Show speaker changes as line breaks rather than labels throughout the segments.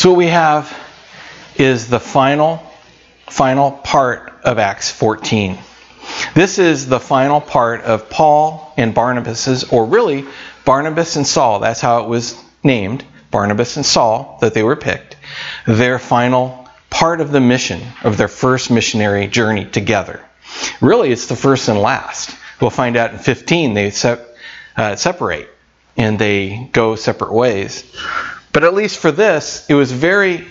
So what we have is the final part of Acts 14. This is the final part of Paul and Barnabas's, or really Barnabas and Saul, that's how it was named, Barnabas and Saul, that they were picked, their final part of the mission, of their first missionary journey together. Really, it's the first and last. We'll find out in 15 they separate and they go separate ways. But at least for this, it was very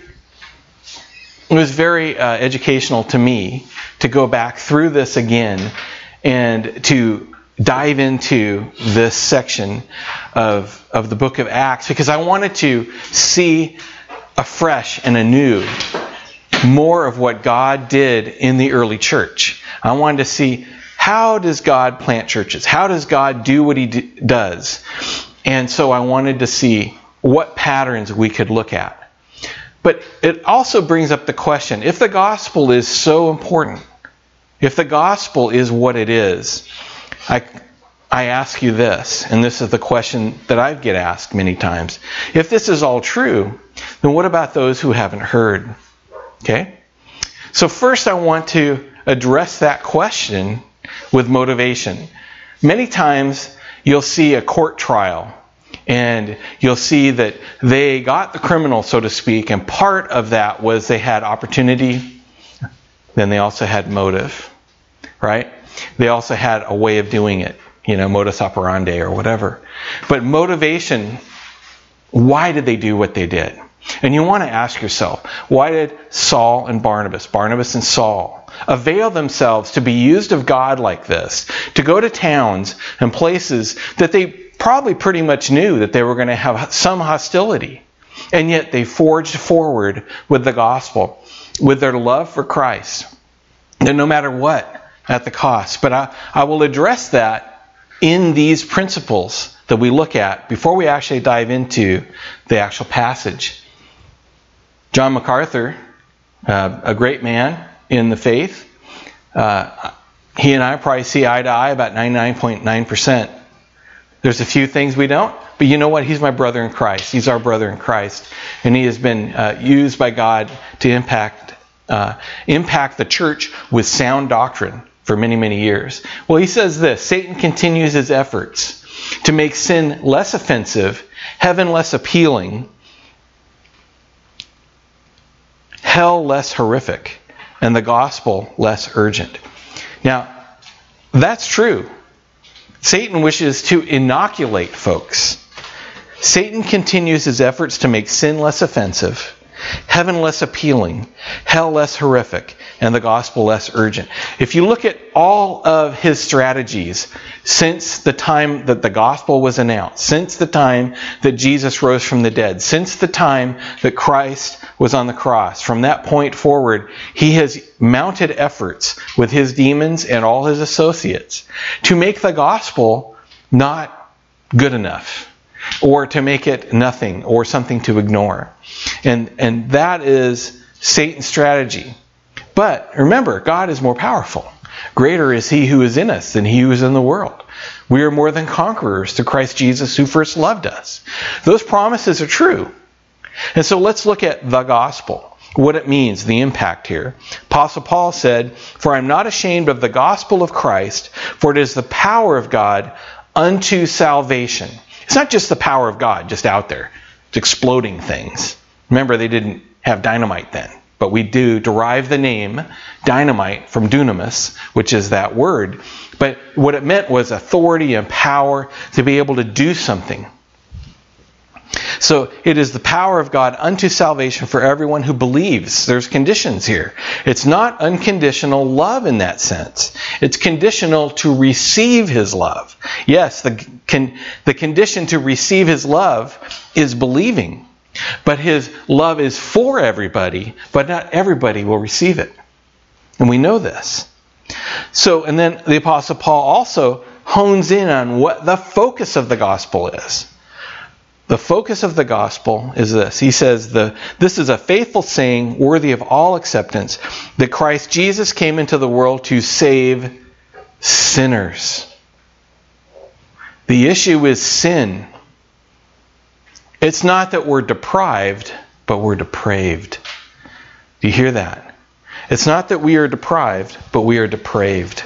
educational to me to go back through this again and to dive into this section of the book of Acts, because I wanted to see afresh and anew more of what God did in the early church. I wanted to see, how does God plant churches? How does God do what He does? And so I wanted to see what patterns we could look at. But it also brings up the question, if the gospel is so important, if the gospel is what it is, I ask you this, and this is the question that I get asked many times. If this is all true, then what about those who haven't heard? Okay? So first I want to address that question with motivation. Many times you'll see a court trial, and you'll see that they got the criminal, so to speak, and part of that was they had opportunity, then they also had motive, right? They also had a way of doing it, modus operandi or whatever. But motivation, why did they do what they did? And you want to ask yourself, why did Saul and Barnabas and Saul, avail themselves to be used of God like this, to go to towns and places that they probably pretty much knew that they were going to have some hostility, and yet they forged forward with the gospel, with their love for Christ, and no matter what, at the cost. But I will address that in these principles that we look at before we actually dive into the actual passage. John MacArthur, a great man in the faith, he and I probably see eye to eye about 99.9%. There's a few things we don't, but you know what? He's my brother in Christ. He's our brother in Christ. And he has been used by God to impact the church with sound doctrine for many, many years. Well, he says this: Satan continues his efforts to make sin less offensive, heaven less appealing, hell less horrific, and the gospel less urgent. Now, that's true. Satan wishes to inoculate folks. Satan continues his efforts to make sin less offensive, heaven less appealing, hell less horrific, and the gospel less urgent. If you look at all of his strategies since the time that the gospel was announced, since the time that Jesus rose from the dead, since the time that Christ was on the cross, from that point forward, he has mounted efforts with his demons and all his associates to make the gospel not good enough, or to make it nothing, or something to ignore. And that is Satan's strategy. But remember, God is more powerful. Greater is He who is in us than he who is in the world. We are more than conquerors through Christ Jesus who first loved us. Those promises are true. And so let's look at the gospel, what it means, the impact here. Apostle Paul said, "For I am not ashamed of the gospel of Christ, for it is the power of God unto salvation." It's not just the power of God just out there. It's exploding things. Remember, they didn't have dynamite then. But we do derive the name dynamite from dunamis, which is that word. But what it meant was authority and power to be able to do something. So it is the power of God unto salvation for everyone who believes. There's conditions here. It's not unconditional love in that sense. It's conditional to receive His love. Yes, the condition to receive His love is believing. But His love is for everybody, but not everybody will receive it. And we know this. So, and then the Apostle Paul also hones in on what the focus of the gospel is. The focus of the gospel is this. He says, this is a faithful saying worthy of all acceptance, that Christ Jesus came into the world to save sinners. The issue is sin. It's not that we're deprived, but we're depraved. Do you hear that? It's not that we are deprived, but we are depraved.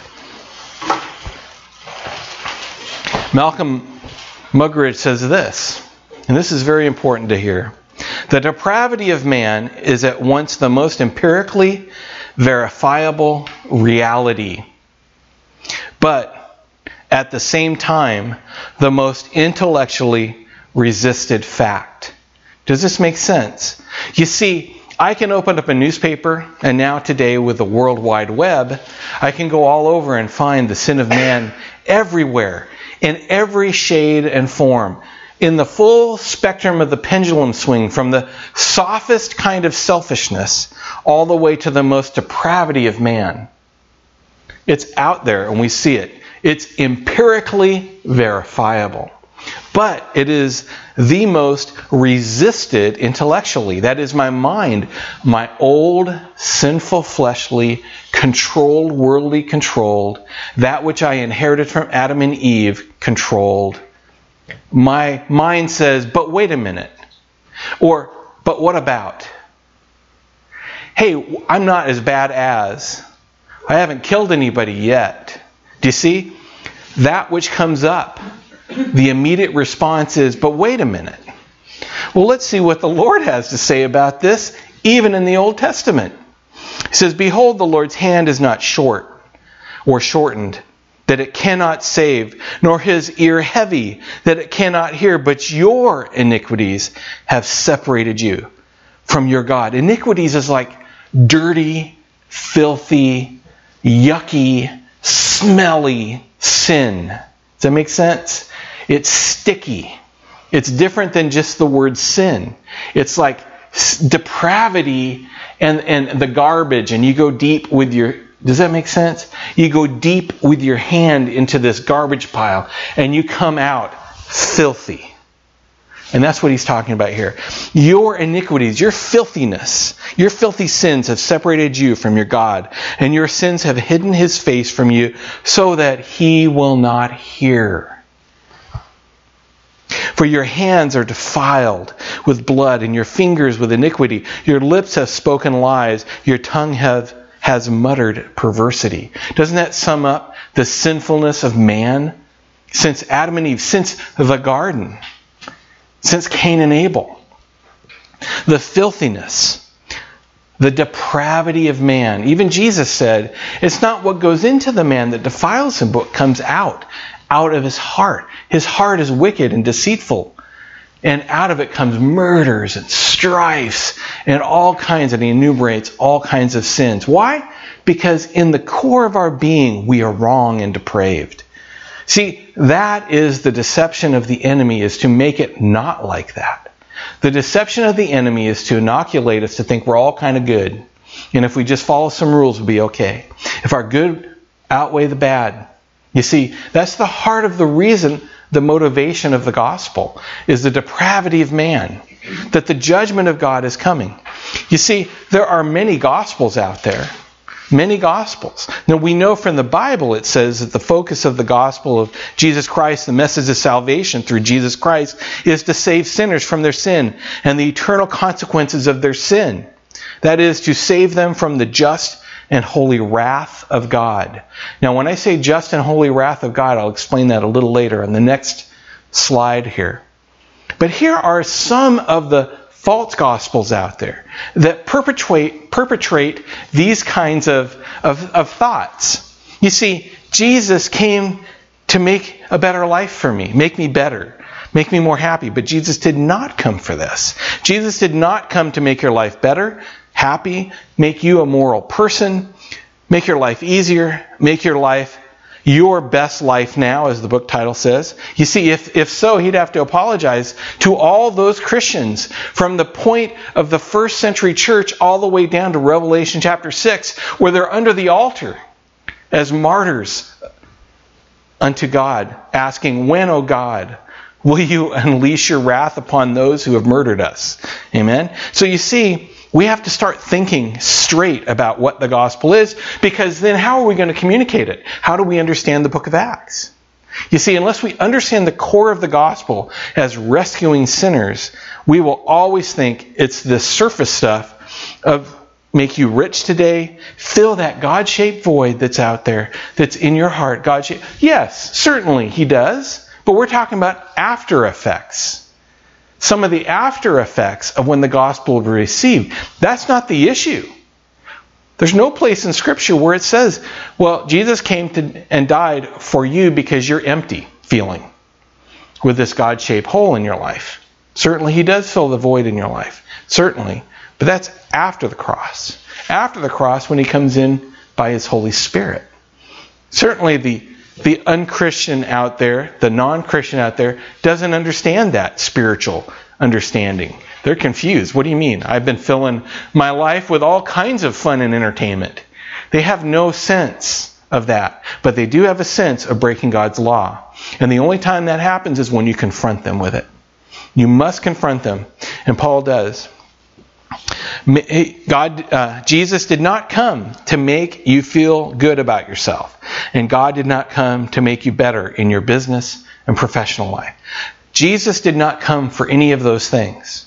Malcolm Muggeridge says this, and this is very important to hear. The depravity of man is at once the most empirically verifiable reality, but at the same time, the most intellectually resisted fact. Does this make sense? You see, I can open up a newspaper, and now today with the World Wide Web, I can go all over and find the sin of man everywhere, in every shade and form, in the full spectrum of the pendulum swing, from the softest kind of selfishness all the way to the most depravity of man. It's out there and we see it. It's empirically verifiable. But it is the most resisted intellectually. That is my mind, my old, sinful, fleshly, controlled, worldly controlled, that which I inherited from Adam and Eve, controlled. My mind says, but wait a minute. Or, but what about? Hey, I'm not as bad as. I haven't killed anybody yet. Do you see? That which comes up, the immediate response is, but wait a minute. Well, let's see what the Lord has to say about this, even in the Old Testament. He says, behold, the Lord's hand is not short or shortened, that it cannot save, nor his ear heavy, that it cannot hear, but your iniquities have separated you from your God. Iniquities is like dirty, filthy, yucky, smelly sin. Does that make sense? It's sticky. It's different than just the word sin. It's like depravity and the garbage, and you go deep with your... Does that make sense? You go deep with your hand into this garbage pile, and you come out filthy. And that's what he's talking about here. Your iniquities, your filthiness, your filthy sins have separated you from your God, and your sins have hidden his face from you so that he will not hear. For your hands are defiled with blood, and your fingers with iniquity. Your lips have spoken lies. Your tongue has muttered perversity. Doesn't that sum up the sinfulness of man since Adam and Eve, since the garden, since Cain and Abel? The filthiness, the depravity of man. Even Jesus said, it's not what goes into the man that defiles him, but what comes out of his heart. His heart is wicked and deceitful. And out of it comes murders and strifes and all kinds, and he enumerates all kinds of sins. Why? Because in the core of our being, we are wrong and depraved. See, that is the deception of the enemy, is to make it not like that. The deception of the enemy is to inoculate us to think we're all kind of good. And if we just follow some rules, we'll be okay. If our good outweigh the bad. You see, that's the heart of the reason, the motivation of the gospel, is the depravity of man. That the judgment of God is coming. You see, there are many gospels out there. Many gospels. Now we know from the Bible it says that the focus of the gospel of Jesus Christ, the message of salvation through Jesus Christ, is to save sinners from their sin and the eternal consequences of their sin. That is, to save them from the just and holy wrath of God. Now when I say just and holy wrath of God, I'll explain that a little later on the next slide here. But here are some of the false gospels out there that perpetrate these kinds of thoughts. You see, Jesus came to make a better life for me, make me better, make me more happy. But Jesus did not come for this. Jesus did not come to make your life better, happy, make you a moral person, make your life easier, make your life your best life now, as the book title says. You see, if so, he'd have to apologize to all those Christians from the point of the first century church all the way down to Revelation chapter 6, where they're under the altar as martyrs unto God, asking, when, O God, will you unleash your wrath upon those who have murdered us? Amen? So you see, we have to start thinking straight about what the gospel is, because then how are we going to communicate it? How do we understand the book of Acts? You see, unless we understand the core of the gospel as rescuing sinners, we will always think it's this surface stuff of make you rich today, fill that God-shaped void that's out there, that's in your heart. God-shaped. Yes, certainly He does, but we're talking about after effects. Some of the after effects of when the gospel was received. That's not the issue. There's no place in Scripture where it says, well, Jesus came and died for you because you're empty feeling with this God-shaped hole in your life. Certainly He does fill the void in your life. Certainly. But that's after the cross. After the cross, when He comes in by His Holy Spirit. Certainly the unchristian out there, the non-Christian out there, doesn't understand that spiritual understanding. They're confused. What do you mean? I've been filling my life with all kinds of fun and entertainment. They have no sense of that. But they do have a sense of breaking God's law. And the only time that happens is when you confront them with it. You must confront them. And Paul does. Jesus did not come to make you feel good about yourself. And God did not come to make you better in your business and professional life. Jesus did not come for any of those things.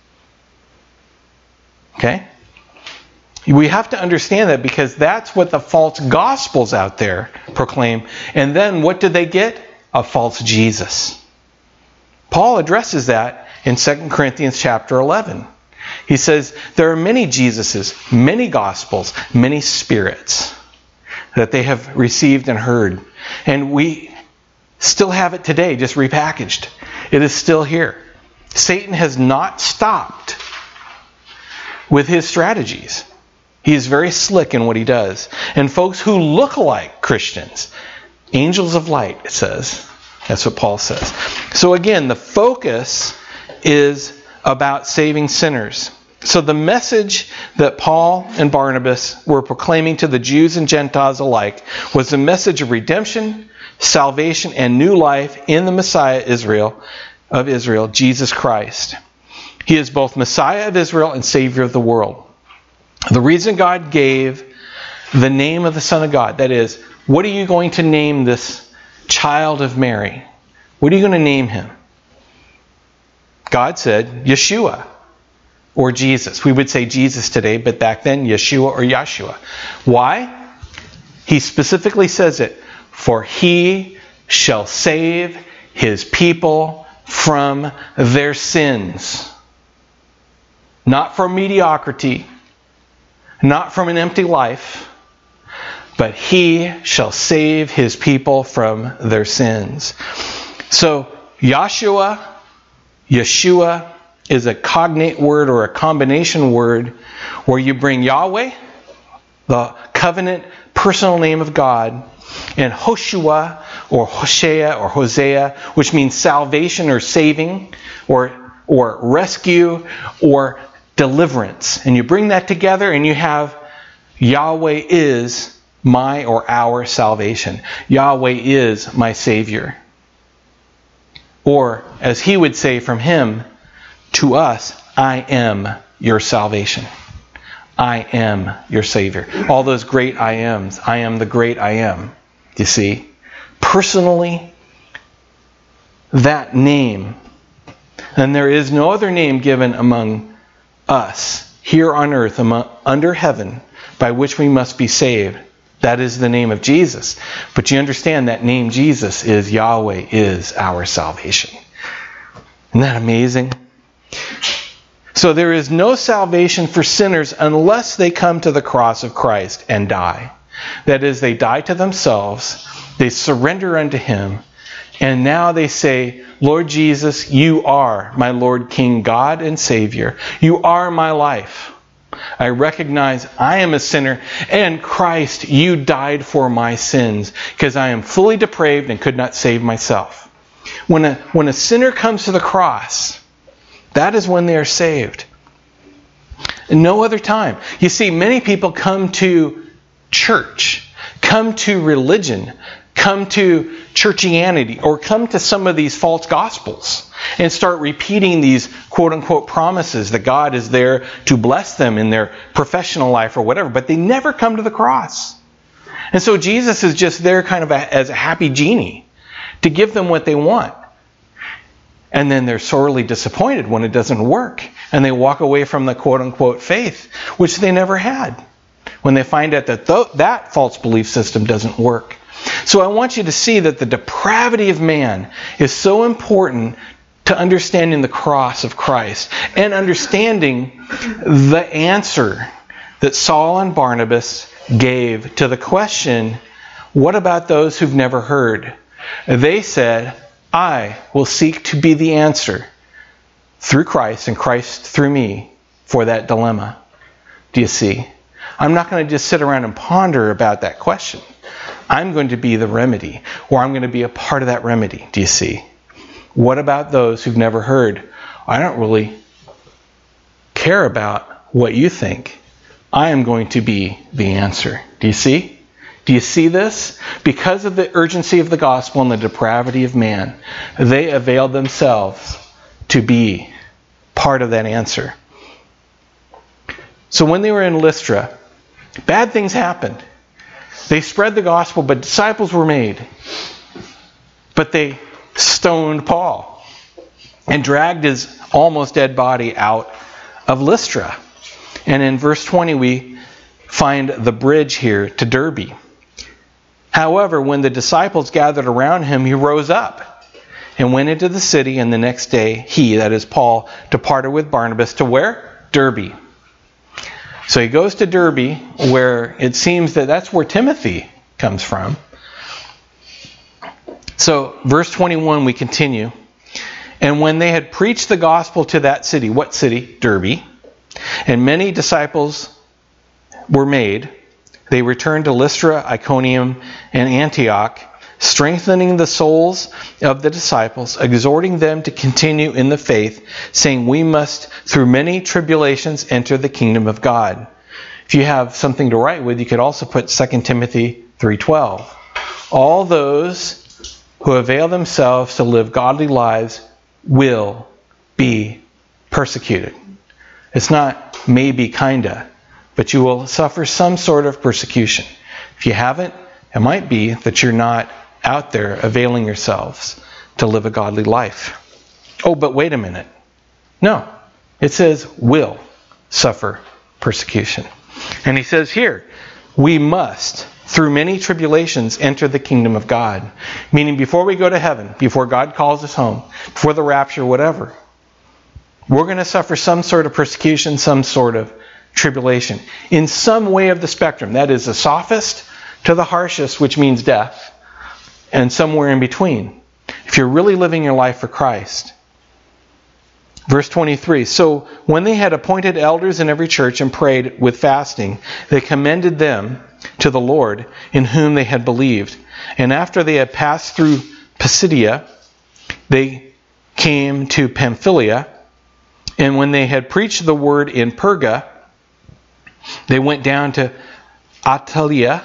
Okay? We have to understand that because that's what the false gospels out there proclaim. And then what did they get? A false Jesus. Paul addresses that in 2 Corinthians chapter 11. He says there are many Jesuses, many gospels, many spirits that they have received and heard. And we still have it today, just repackaged. It is still here. Satan has not stopped with his strategies. He is very slick in what he does. And folks who look like Christians, angels of light, it says. That's what Paul says. So again, the focus is about saving sinners. So the message that Paul and Barnabas were proclaiming to the Jews and Gentiles alike was the message of redemption, salvation, and new life in the Messiah of Israel, Jesus Christ. He is both Messiah of Israel and Savior of the world. The reason God gave the name of the Son of God, that is, what are you going to name this child of Mary? What are you going to name him? God said Yeshua or Jesus. We would say Jesus today, but back then Yeshua or Yahshua. Why? He specifically says it, for He shall save His people from their sins. Not from mediocrity, not from an empty life, but He shall save His people from their sins. So, Yahshua, Yeshua, is a cognate word or a combination word where you bring Yahweh, the covenant personal name of God, and Hoshua or Hosea or Hosea, which means salvation or saving or rescue or deliverance. And you bring that together and you have Yahweh is my or our salvation. Yahweh is my Savior. Or, as he would say from him, to us, I am your salvation. I am your Savior. All those great I ams. I am the great I am. You see? Personally, that name, and there is no other name given among us here on earth, under heaven, by which we must be saved. That is the name of Jesus. But you understand that name Jesus is Yahweh is our salvation. Isn't that amazing? So there is no salvation for sinners unless they come to the cross of Christ and die. That is, they die to themselves, they surrender unto Him, and now they say, Lord Jesus, you are my Lord, King, God, and Savior. You are my life. I recognize I am a sinner, and Christ, you died for my sins, because I am fully depraved and could not save myself. When a sinner comes to the cross, that is when they are saved. No other time. You see, many people come to church, come to religion, come to churchianity, or come to some of these false gospels and start repeating these quote-unquote promises that God is there to bless them in their professional life or whatever, but they never come to the cross. And so Jesus is just there kind of as a happy genie to give them what they want. And then they're sorely disappointed when it doesn't work. And they walk away from the quote-unquote faith, which they never had, when they find out that that false belief system doesn't work. So I want you to see that the depravity of man is so important to understanding the cross of Christ and understanding the answer that Saul and Barnabas gave to the question, what about those who've never heard? They said, I will seek to be the answer through Christ and Christ through me for that dilemma. Do you see? I'm not going to just sit around and ponder about that question. I'm going to be the remedy, or I'm going to be a part of that remedy. Do you see? What about those who've never heard? I don't really care about what you think. I am going to be the answer. Do you see? Do you see this? Because of the urgency of the gospel and the depravity of man, they availed themselves to be part of that answer. So when they were in Lystra, bad things happened. They spread the gospel, but disciples were made. But they stoned Paul and dragged his almost dead body out of Lystra. And in verse 20 we find the bridge here to Derbe. However, when the disciples gathered around him, he rose up and went into the city, and the next day he, that is Paul, departed with Barnabas to where? Derbe. So he goes to Derbe, where it seems that that's where Timothy comes from. So, verse 21, we continue. And when they had preached the gospel to that city, what city? Derbe. And many disciples were made, they returned to Lystra, Iconium, and Antioch, strengthening the souls of the disciples, exhorting them to continue in the faith, saying, we must, through many tribulations, enter the kingdom of God. If you have something to write with, you could also put 2 Timothy 3:12. All those who avail themselves to live godly lives will be persecuted. It's not maybe, kinda, but you will suffer some sort of persecution. If you haven't, it might be that you're not out there availing yourselves to live a godly life. Oh, but wait a minute. No, it says will suffer persecution. And he says here, we must, through many tribulations, enter the kingdom of God. Meaning before we go to heaven, before God calls us home, before the rapture, whatever, we're going to suffer some sort of persecution, some sort of tribulation. In some way of the spectrum. That is the sophist to the harshest, which means death, and somewhere in between. If you're really living your life for Christ. Verse 23, so when they had appointed elders in every church and prayed with fasting, they commended them to the Lord in whom they had believed. And after they had passed through Pisidia, they came to Pamphylia. And when they had preached the word in Perga, they went down to Attalia,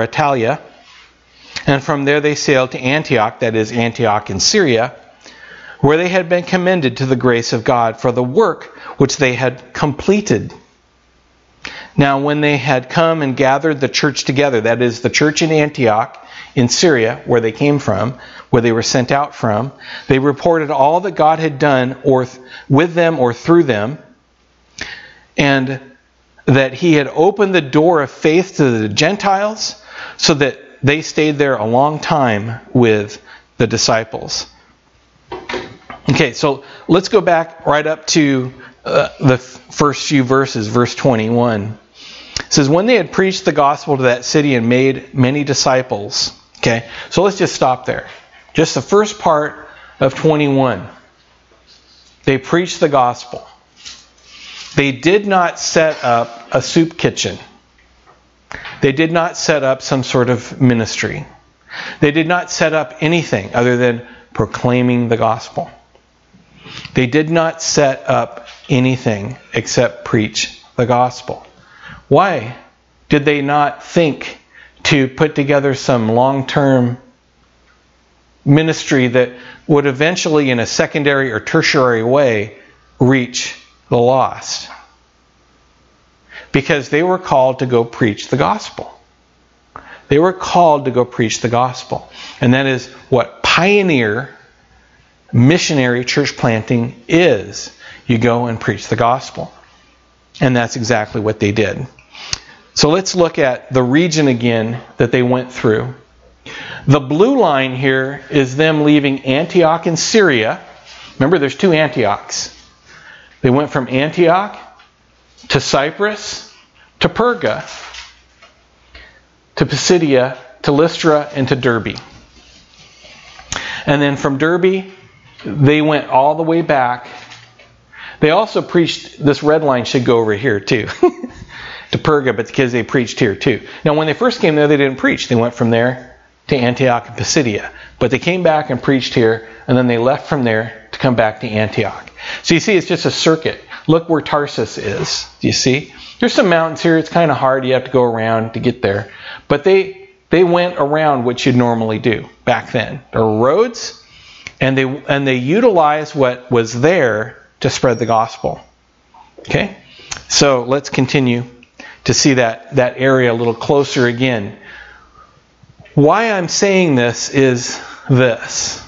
and from there they sailed to Antioch, that is Antioch in Syria, where they had been commended to the grace of God for the work which they had completed. Now when they had come and gathered the church together, that is the church in Antioch in Syria, where they came from, where they were sent out from, they reported all that God had done or with them or through them, and that he had opened the door of faith to the Gentiles, so that they stayed there a long time with the disciples. Okay, so let's go back right up to the first few verses, verse 21. It says, when they had preached the gospel to that city and made many disciples. Okay, so let's just stop there. Just the first part of 21. They preached the gospel. They did not set up a soup kitchen. They did not set up some sort of ministry. They did not set up anything other than proclaiming the gospel. They did not set up anything except preach the gospel. Why did they not think to put together some long-term ministry that would eventually, in a secondary or tertiary way, reach the lost? Because they were called to go preach the gospel. They were called to go preach the gospel. And that is what pioneer missionary church planting is. You go and preach the gospel. And that's exactly what they did. So let's look at the region again that they went through. The blue line here is them leaving Antioch in Syria. Remember, there's 2 Antiochs. They went from Antioch to Cyprus to Perga to Pisidia to Lystra and to Derbe. And then from Derbe, they went all the way back. They also preached, this red line should go over here too, to Perga, but because they preached here too. Now when they first came there, they didn't preach. They went from there to Antioch and Pisidia. But they came back and preached here, and then they left from there to come back to Antioch. So you see, it's just a circuit. Look where Tarsus is. Do you see? There's some mountains here. It's kind of hard. You have to go around to get there. But they went around what you'd normally do back then. There were roads, and they utilized what was there to spread the gospel. Okay? So let's continue to see that area a little closer again. Why I'm saying this is this.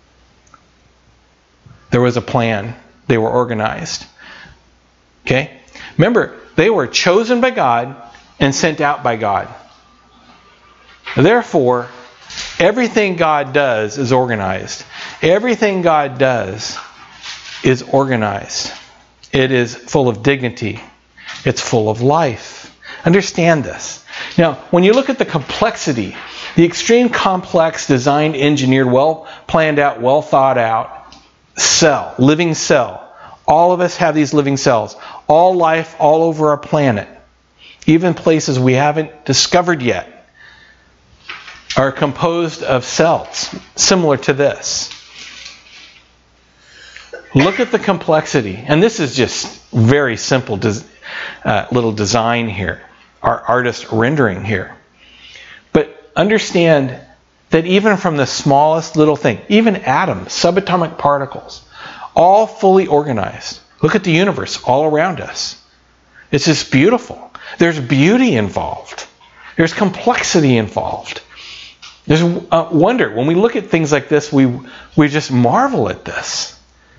There was a plan. They were organized. Okay? Remember, they were chosen by God and sent out by God. Therefore, everything God does is organized. Everything God does is organized. It is full of dignity. It's full of life. Understand this. Now, when you look at the complexity, the extreme complex, designed, engineered, well planned out, well thought out cell, living cell. All of us have these living cells. All life all over our planet, even places we haven't discovered yet, are composed of cells similar to this. Look at the complexity. And this is just very simple little design here. Our artist rendering here. But understand that even from the smallest little thing, even atoms, subatomic particles, all fully organized. Look at the universe all around us. It's just beautiful. There's beauty involved. There's complexity involved. There's wonder. When we look at things like this, we just marvel at this.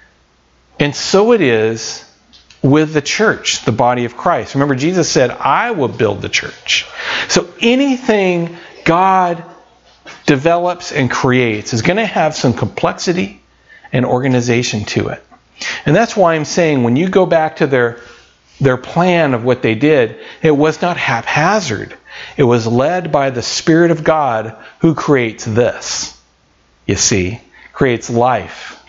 And so it is with the church, the body of Christ. Remember, Jesus said, I will build the church. So anything God develops and creates is going to have some complexity and organization to it. And that's why I'm saying when you go back to their plan of what they did, it was not haphazard. It was led by the Spirit of God who creates this. You see, creates life.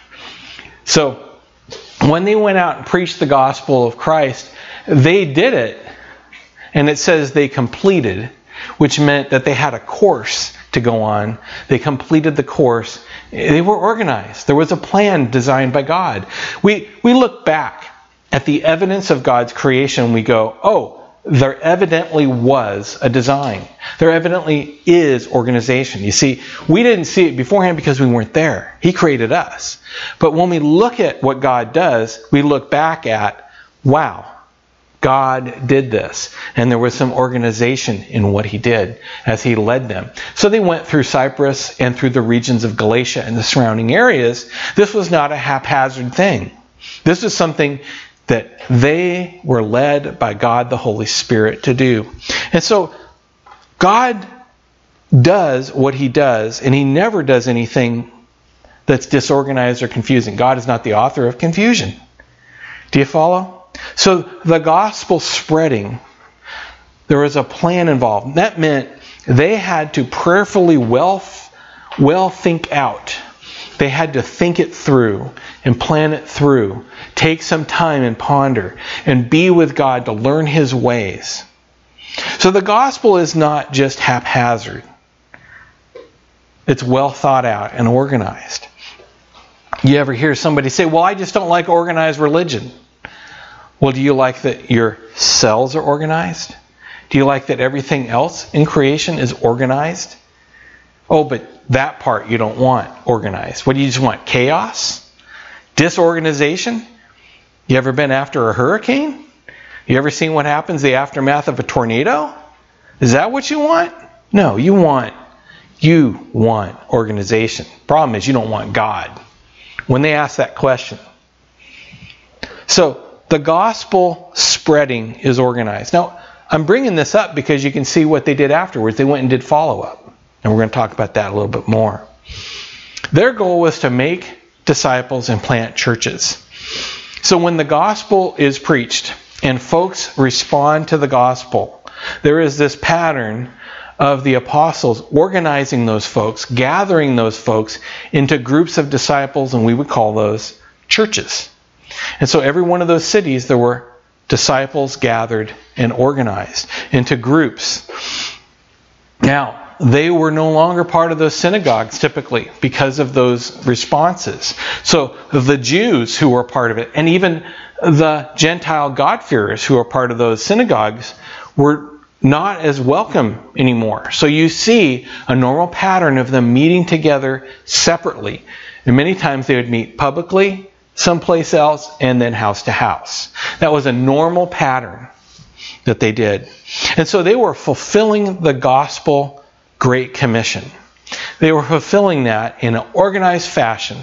So when they went out and preached the gospel of Christ, they did it, and it says they completed, which meant that they had a course to go on. They completed the course. They were organized. There was a plan designed by God. We look back at the evidence of God's creation and we go, oh, there evidently was a design. There evidently is organization. You see, we didn't see it beforehand because we weren't there. He created us. But when we look at what God does, we look back at, wow, God did this. And there was some organization in what He did as He led them. So they went through Cyprus and through the regions of Galatia and the surrounding areas. This was not a haphazard thing. This was something that they were led by God the Holy Spirit to do. And so God does what He does, and He never does anything that's disorganized or confusing. God is not the author of confusion. Do you follow? So the gospel spreading, there was a plan involved. That meant they had to prayerfully well think out. They had to think it through and plan it through. Take some time and ponder and be with God to learn His ways. So the gospel is not just haphazard. It's well thought out and organized. You ever hear somebody say, well, I just don't like organized religion. Well, do you like that your cells are organized? Do you like that everything else in creation is organized? Oh, but that part you don't want organized. What do you just want? Chaos? Disorganization? You ever been after a hurricane? You ever seen what happens the aftermath of a tornado? Is that what you want? No, you want You want organization. Problem is, you don't want God. When they ask that question. So, the gospel spreading is organized. Now, I'm bringing this up because you can see what they did afterwards. They went and did follow-up. And we're going to talk about that a little bit more. Their goal was to make disciples and plant churches. So when the gospel is preached and folks respond to the gospel, there is this pattern of the apostles organizing those folks, gathering those folks into groups of disciples, and we would call those churches. And so every one of those cities, there were disciples gathered and organized into groups. Now, they were no longer part of those synagogues typically because of those responses. So the Jews who were part of it, and even the Gentile God-fearers who were part of those synagogues, were not as welcome anymore. So you see a normal pattern of them meeting together separately. And many times they would meet publicly, someplace else, and then house to house. That was a normal pattern that they did. And so they were fulfilling the gospel Great Commission. They were fulfilling that in an organized fashion.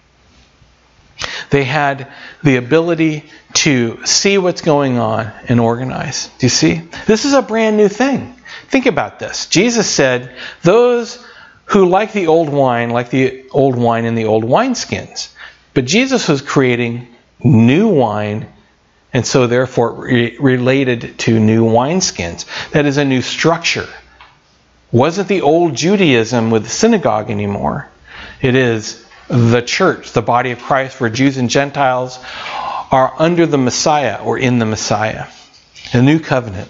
They had the ability to see what's going on and organize. Do you see? This is a brand new thing. Think about this. Jesus said, those who like the old wine in the old wineskins. But Jesus was creating new wine, and so therefore related to new wineskins. That is a new structure. Wasn't the old Judaism with the synagogue anymore. It is the church, the body of Christ, where Jews and Gentiles are under the Messiah or in the Messiah. A new covenant.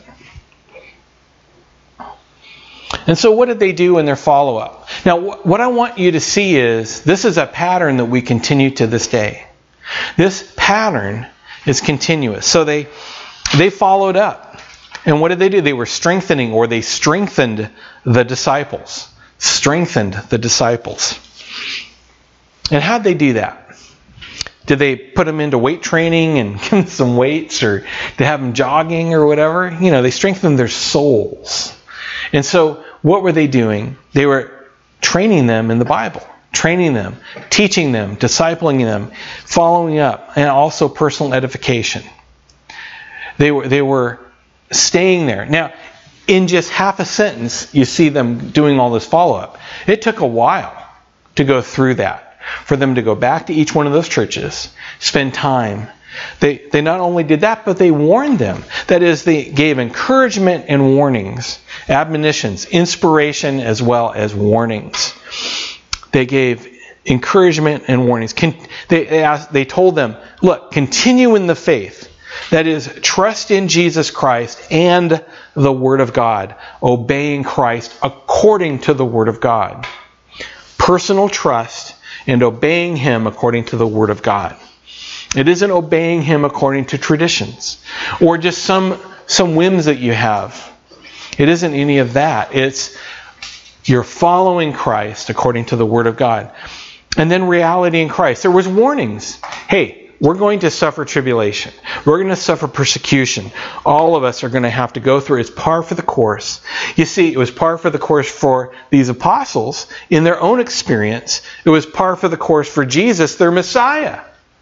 And so what did they do in their follow-up? Now, what I want you to see is, this is a pattern that we continue to this day. This pattern is continuous. So they followed up. And what did they do? They were strengthening, or they strengthened the disciples. Strengthened the disciples. And how'd they do that? Did they put them into weight training and give them some weights, or to have them jogging or whatever? You know, they strengthened their souls. And so what were they doing? They were training them in the Bible. Training them, teaching them, discipling them, following up, and also personal edification. They were staying there. Now, in just half a sentence, you see them doing all this follow-up. It took a while to go through that, for them to go back to each one of those churches, spend time. They not only did that, but they warned them. That is, they gave encouragement and warnings, admonitions, inspiration as well as warnings. They gave encouragement and warnings. They told them, look, continue in the faith. That is, trust in Jesus Christ and the Word of God, obeying Christ according to the Word of God. Personal trust and obeying Him according to the Word of God. It isn't obeying Him according to traditions or just some whims that you have. It isn't any of that. It's you're following Christ according to the Word of God. And then reality in Christ. There was warnings. Hey, we're going to suffer tribulation. We're going to suffer persecution. All of us are going to have to go through it. It's par for the course. You see, it was par for the course for these apostles in their own experience. It was par for the course for Jesus, their Messiah.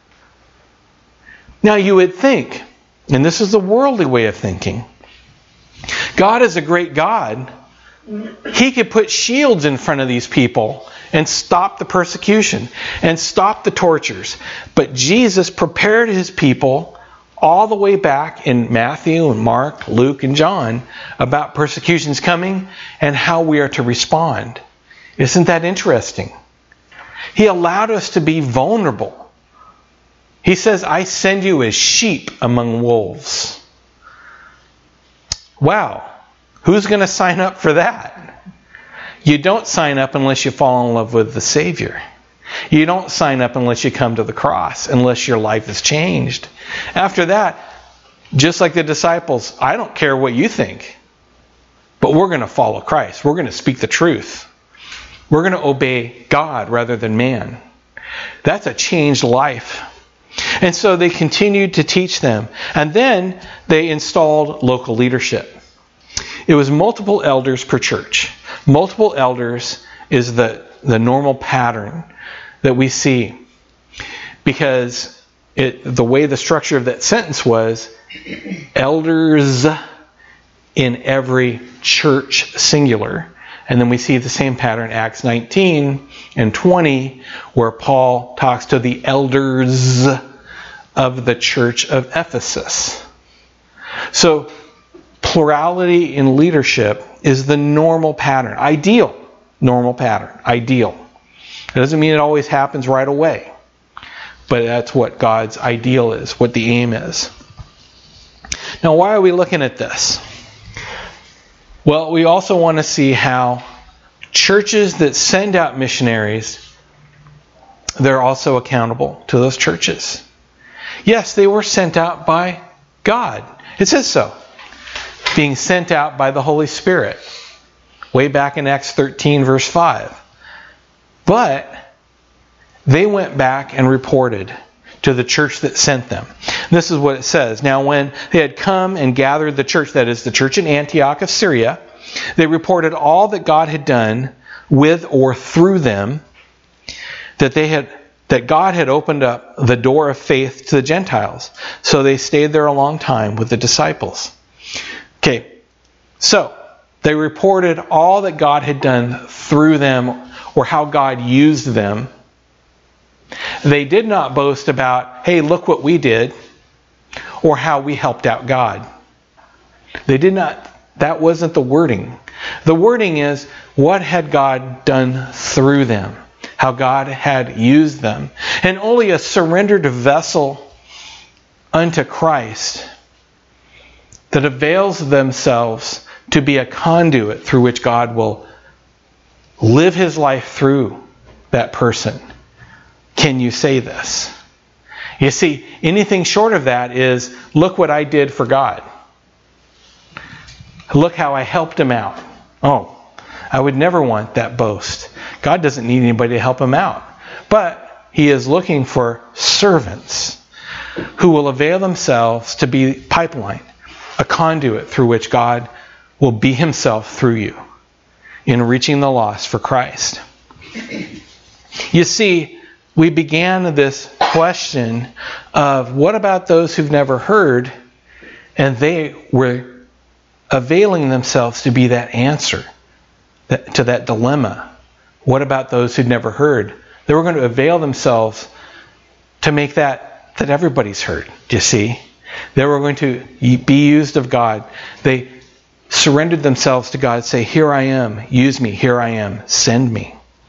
Now you would think, and this is the worldly way of thinking, God is a great God. He could put shields in front of these people and stop the persecution and stop the tortures. But Jesus prepared His people all the way back in Matthew and Mark, Luke and John about persecutions coming and how we are to respond. Isn't that interesting? He allowed us to be vulnerable. He says, I send you as sheep among wolves. Wow. Who's going to sign up for that? You don't sign up unless you fall in love with the Savior. You don't sign up unless you come to the cross, unless your life is changed. After that, just like the disciples, I don't care what you think, but we're going to follow Christ. We're going to speak the truth. We're going to obey God rather than man. That's a changed life. And so they continued to teach them. And then they installed local leadership. It was multiple elders per church. Multiple elders is the normal pattern that we see. Because the way the structure of that sentence was, elders in every church, singular. And then we see the same pattern, Acts 19 and 20, where Paul talks to the elders of the church of Ephesus. So, plurality in leadership is the normal pattern. Ideal. Normal pattern. Ideal. It doesn't mean it always happens right away. But that's what God's ideal is, what the aim is. Now, why are we looking at this? Well, we also want to see how churches that send out missionaries, they're also accountable to those churches. Yes, they were sent out by God. It says so. Being sent out by the Holy Spirit. Way back in Acts 13, verse 5. But they went back and reported to the church that sent them. This is what it says. Now when they had come and gathered the church, that is the church in Antioch of Syria, they reported all that God had done with or through them, that God had opened up the door of faith to the Gentiles. So they stayed there a long time with the disciples. Okay, so they reported all that God had done through them, or how God used them. They did not boast about, hey, look what we did, or how we helped out God. They did not, that wasn't the wording. The wording is, what had God done through them? How God had used them. And only a surrendered vessel unto Christ that avails themselves to be a conduit through which God will live His life through that person. Can you say this? You see, anything short of that is, look what I did for God. Look how I helped Him out. Oh, I would never want that boast. God doesn't need anybody to help Him out. But He is looking for servants who will avail themselves to be pipeline, a conduit through which God will be Himself through you in reaching the lost for Christ. You see, we began this question of what about those who've never heard, and they were availing themselves to be that answer to that dilemma. What about those who'd never heard? They were going to avail themselves to make that everybody's heard, do you see? They were going to be used of God. They surrendered themselves to God, say, here I am, use me, here I am, send me.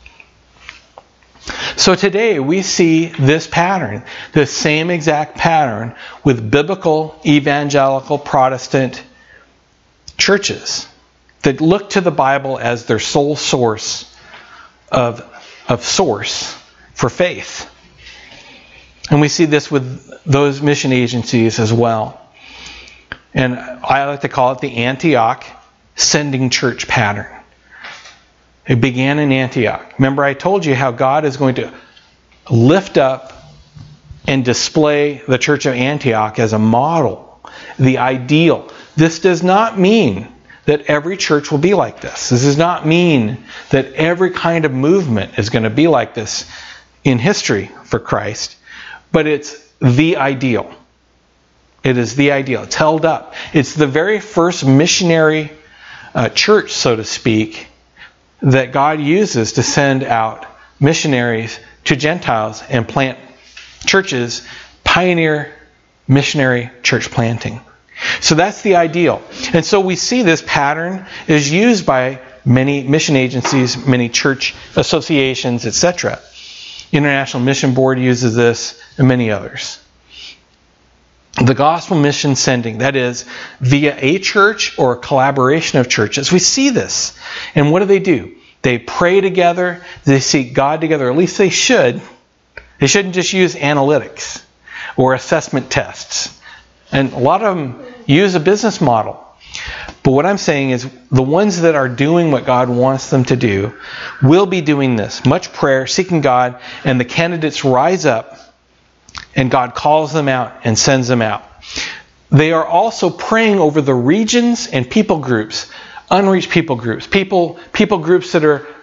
So today we see this pattern, this same exact pattern with biblical, evangelical, Protestant churches that look to the Bible as their sole source of source for faith. And we see this with those mission agencies as well. And I like to call it the Antioch sending church pattern. It began in Antioch. Remember, I told you how God is going to lift up and display the church of Antioch as a model, the ideal. This does not mean that every church will be like this. This does not mean that every kind of movement is going to be like this in history for Christ. But it's the ideal. It is the ideal. It's held up. It's the very first missionary church, so to speak, that God uses to send out missionaries to Gentiles and plant churches, pioneer missionary church planting. So that's the ideal. And so we see this pattern is used by many mission agencies, many church associations, etc. International Mission Board uses this, and many others. The gospel mission sending, that is, via a church or a collaboration of churches. We see this. And what do? They pray together. They seek God together. At least they should. They shouldn't just use analytics or assessment tests. And a lot of them use a business model. But what I'm saying is the ones that are doing what God wants them to do will be doing this. Much prayer, seeking God, and the candidates rise up and God calls them out and sends them out. They are also praying over the regions and people groups, unreached people groups, people groups that are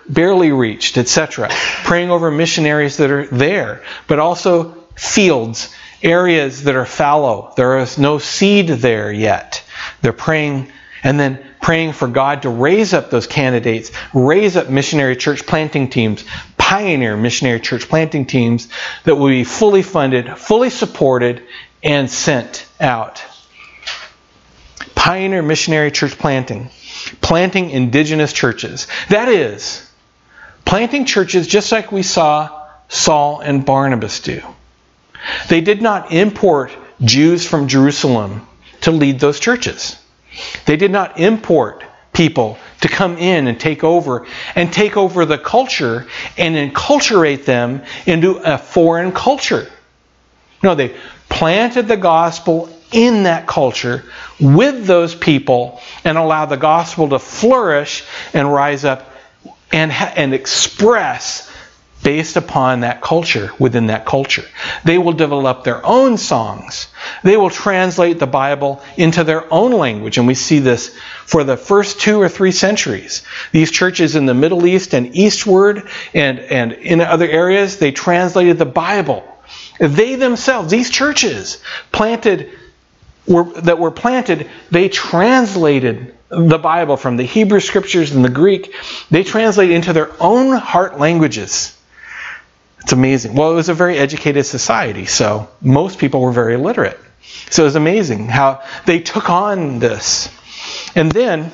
barely reached, etc. Praying over missionaries that are there, but also fields, areas that are fallow. There is no seed there yet. They're praying, and then praying for God to raise up those candidates, raise up missionary church planting teams, pioneer missionary church planting teams that will be fully funded, fully supported, and sent out. Pioneer missionary church planting indigenous churches. That is, planting churches just like we saw Saul and Barnabas do. They did not import Jews from Jerusalem to lead those churches. They did not import people to come in and take over the culture and enculturate them into a foreign culture. No, they planted the gospel in that culture with those people and allowed the gospel to flourish and rise up and express based upon that culture, within that culture. They will develop their own songs. They will translate the Bible into their own language. And we see this for the first 2 or 3 centuries. These churches in the Middle East and eastward and in other areas, they translated the Bible. They themselves, these churches that were planted, they translated the Bible from the Hebrew Scriptures and the Greek. They translated into their own heart languages. It's amazing. Well, it was a very educated society, so most people were very literate. So it was amazing how they took on this. And then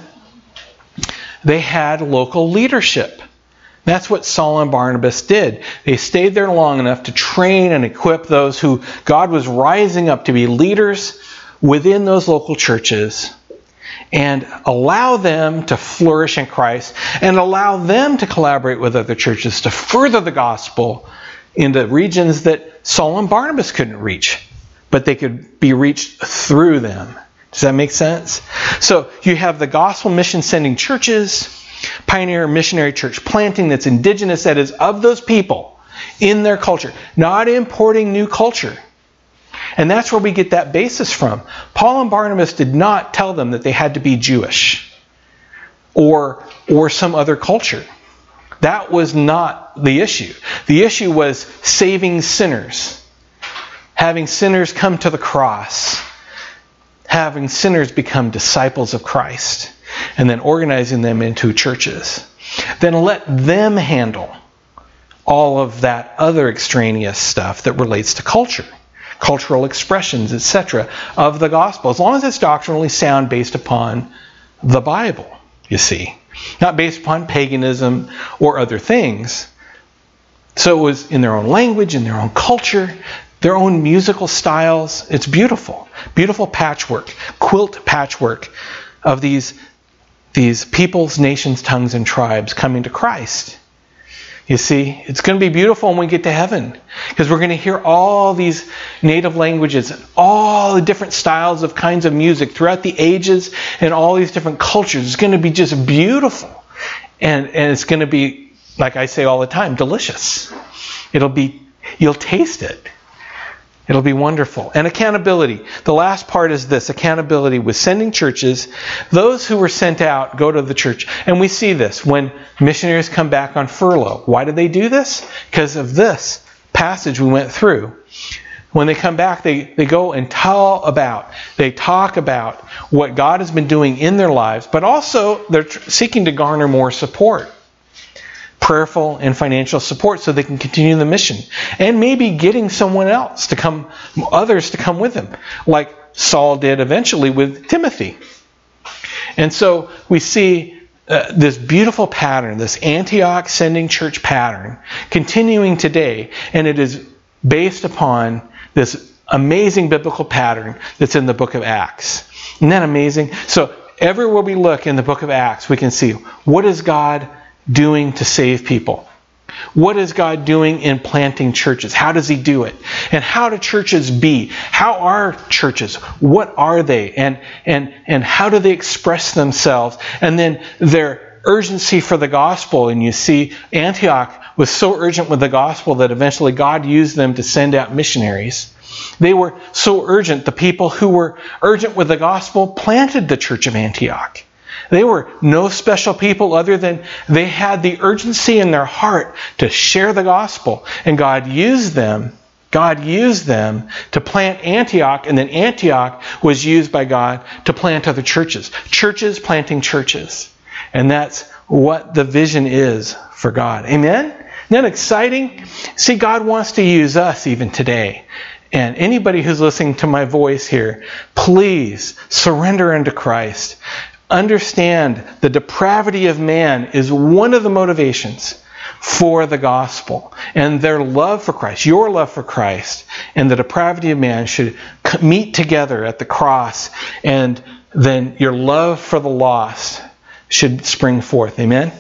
they had local leadership. That's what Saul and Barnabas did. They stayed there long enough to train and equip those who God was rising up to be leaders within those local churches, and allow them to flourish in Christ and allow them to collaborate with other churches to further the gospel into regions that Saul and Barnabas couldn't reach, but they could be reached through them. Does that make sense? So you have the gospel mission sending churches, pioneer missionary church planting that's indigenous, that is of those people in their culture, not importing new culture. And that's where we get that basis from. Paul and Barnabas did not tell them that they had to be Jewish or some other culture. That was not the issue. The issue was saving sinners, having sinners come to the cross, having sinners become disciples of Christ, and then organizing them into churches. Then let them handle all of that other extraneous stuff that relates to culture. Cultural expressions, etc., of the gospel, as long as it's doctrinally sound based upon the Bible, you see. Not based upon paganism or other things. So it was in their own language, in their own culture, their own musical styles. It's beautiful. Beautiful patchwork, quilt patchwork of these peoples, nations, tongues, and tribes coming to Christ. You see, it's going to be beautiful when we get to heaven, because we're going to hear all these native languages, all the different styles of kinds of music throughout the ages and all these different cultures. It's going to be just beautiful. And it's going to be, like I say all the time, delicious. You'll taste it. It'll be wonderful. And accountability. The last part is this, accountability with sending churches. Those who were sent out go to the church. And we see this when missionaries come back on furlough. Why did they do this? Because of this passage we went through. When they come back, they go and talk about what God has been doing in their lives, but also they're seeking to garner more support. Prayerful and financial support so they can continue the mission. And maybe getting someone else to come, others to come with them, like Saul did eventually with Timothy. And so we see this beautiful pattern, this Antioch sending church pattern, continuing today, and it is based upon this amazing biblical pattern that's in the book of Acts. Isn't that amazing? So everywhere we look in the book of Acts, we can see, what is God doing to save people? What is God doing in planting churches? How does He do it? And how do churches be? How are churches? What are they? And how do they express themselves? And then their urgency for the gospel. And you see, Antioch was so urgent with the gospel that eventually God used them to send out missionaries. They were so urgent. The people who were urgent with the gospel planted the church of Antioch. They were no special people other than they had the urgency in their heart to share the gospel. And God used them to plant Antioch, and then Antioch was used by God to plant other churches. Churches planting churches. And that's what the vision is for God. Amen? Isn't that exciting? See, God wants to use us even today. And anybody who's listening to my voice here, please surrender unto Christ. Understand the depravity of man is one of the motivations for the gospel. And their love for Christ, your love for Christ, and the depravity of man should meet together at the cross. And then your love for the lost should spring forth. Amen?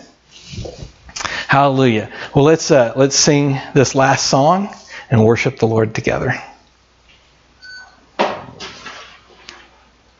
Hallelujah. Well, let's sing this last song and worship the Lord together.